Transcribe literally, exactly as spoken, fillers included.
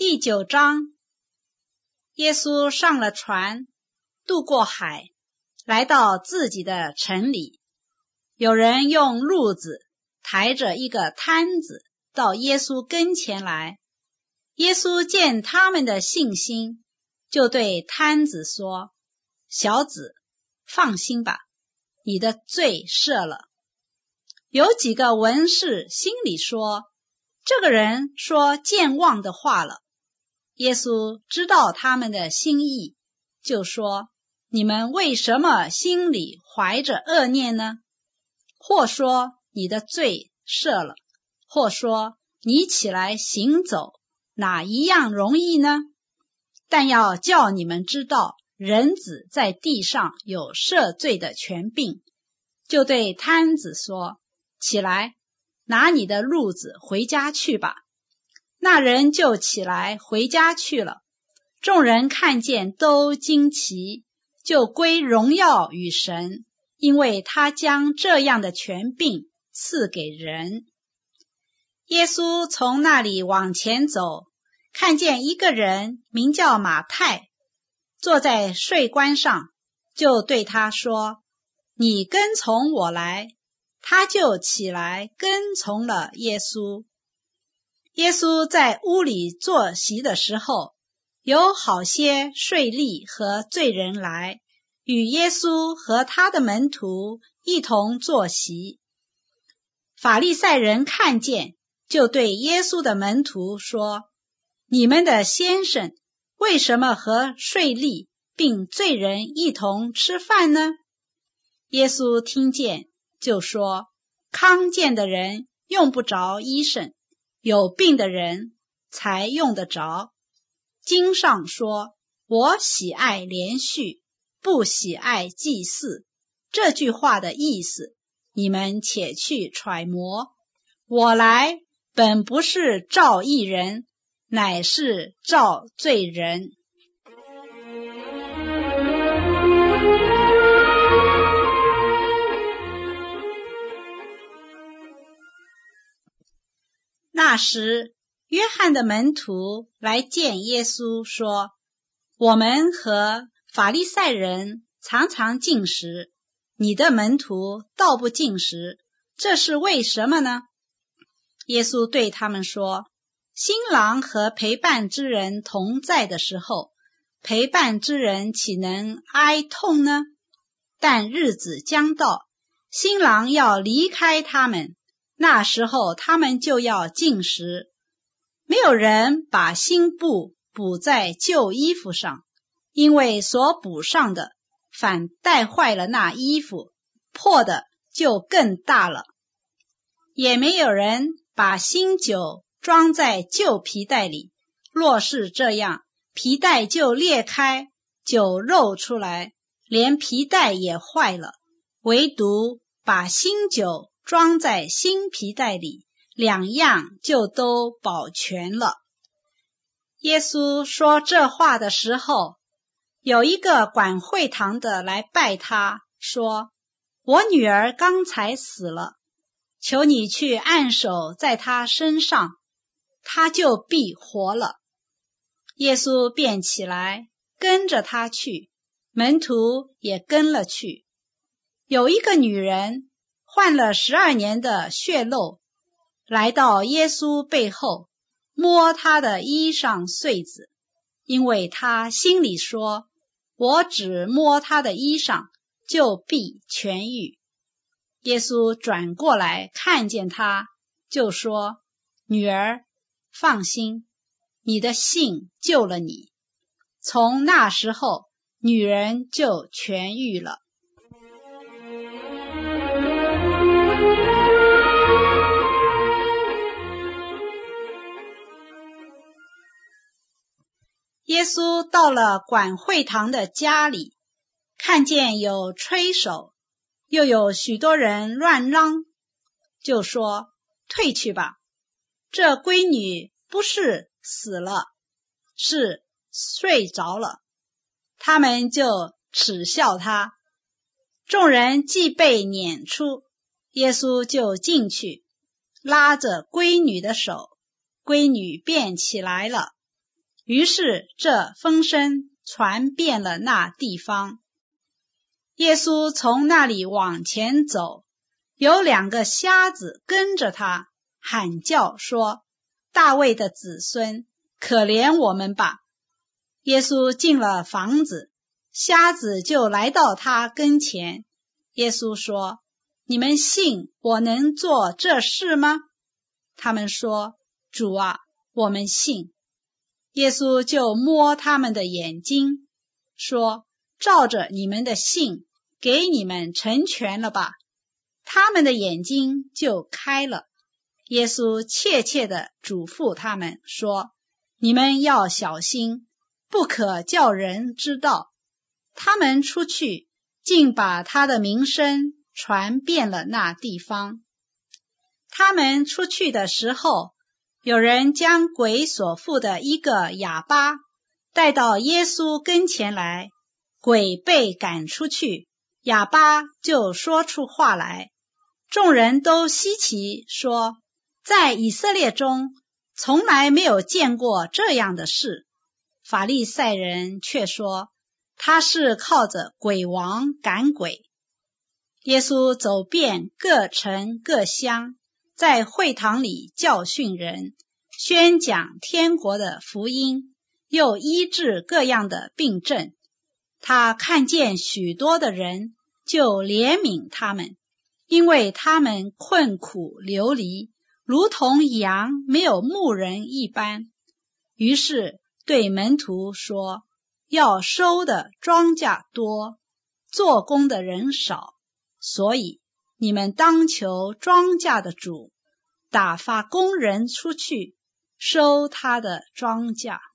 第九章，耶稣上了船，渡过海，来到自己的城里。有人用褥子抬着一个摊子到耶稣跟前来。耶稣见他们的信心，就对摊子说：小子，放心吧，你的罪赦了。有几个文士心里说，这个人说健忘的话了。耶稣知道他们的心意，就说：你们为什么心里怀着恶念呢？或说你的罪赦了，或说你起来行走，哪一样容易呢？但要叫你们知道，人子在地上有赦罪的权柄。就对摊子说：起来，拿你的褥子回家去吧。那人就起来回家去了。众人看见都惊奇，就归荣耀与神，因为他将这样的权柄赐给人。耶稣从那里往前走，看见一个人名叫马太，坐在税关上，就对他说：你跟从我来。他就起来跟从了耶稣。耶稣在屋里坐席的时候，有好些税吏和罪人来，与耶稣和他的门徒一同坐席。法利赛人看见，就对耶稣的门徒说：你们的先生为什么和税吏并罪人一同吃饭呢？耶稣听见，就说：康健的人用不着医生，有病的人才用得着。经上说：我喜爱连续，不喜爱祭祀。这句话的意思，你们且去揣摩。我来本不是召义人，乃是召罪人。那时，约翰的门徒来见耶稣，说：我们和法利赛人常常进食，你的门徒倒不进食，这是为什么呢？耶稣对他们说：新郎和陪伴之人同在的时候，陪伴之人岂能哀痛呢？但日子将到，新郎要离开他们，那时候他们就要进食。没有人把新布补在旧衣服上，因为所补上的反带坏了那衣服，破的就更大了。也没有人把新酒装在旧皮袋里，若是这样，皮袋就裂开，酒漏出来，连皮袋也坏了。唯独把新酒装在新皮袋里，两样就都保全了。耶稣说这话的时候，有一个管会堂的来拜他，说：我女儿刚才死了，求你去按手在她身上，她就必活了。耶稣便起来跟着他去，门徒也跟了去。有一个女人患了十二年的血漏，来到耶稣背后，摸他的衣裳穗子，因为他心里说：我只摸他的衣裳，就必痊愈。耶稣转过来看见他，就说：女儿，放心，你的信救了你。从那时候，女人就痊愈了。耶稣到了管会堂的家里，看见有吹手，又有许多人乱嚷，就说：退去吧，这闺女不是死了，是睡着了。他们就耻笑他。众人既被撵出，耶稣就进去，拉着闺女的手，闺女便起来了。 于是这风声传遍了那地方。耶稣从那里往前走，有两个瞎子跟着他，喊叫说：大卫的子孙，可怜我们吧。耶稣进了房子，瞎子就来到他跟前。耶稣说：你们信我能做这事吗？他们说：主啊，我们信。耶稣就摸他们的眼睛，说：照着你们的信，给你们成全了吧。他们的眼睛就开了。耶稣切切地嘱咐他们说：你们要小心，不可叫人知道。他们出去，竟把他的名声传遍了那地方。他们出去的时候，有人将鬼所附的一个哑巴带到耶稣跟前来，鬼被赶出去，哑巴就说出话来。众人都稀奇，说：在以色列中从来没有见过这样的事。法利赛人却说，他是靠着鬼王赶鬼。耶稣走遍各城各乡，在会堂里教训人，宣讲天国的福音，又医治各样的病症。他看见许多的人，就怜悯他们，因为他们困苦流离，如同羊没有牧人一般。于是对门徒说：要收的庄稼多，做工的人少，所以你们当求庄稼的主打发工人出去收他的庄稼。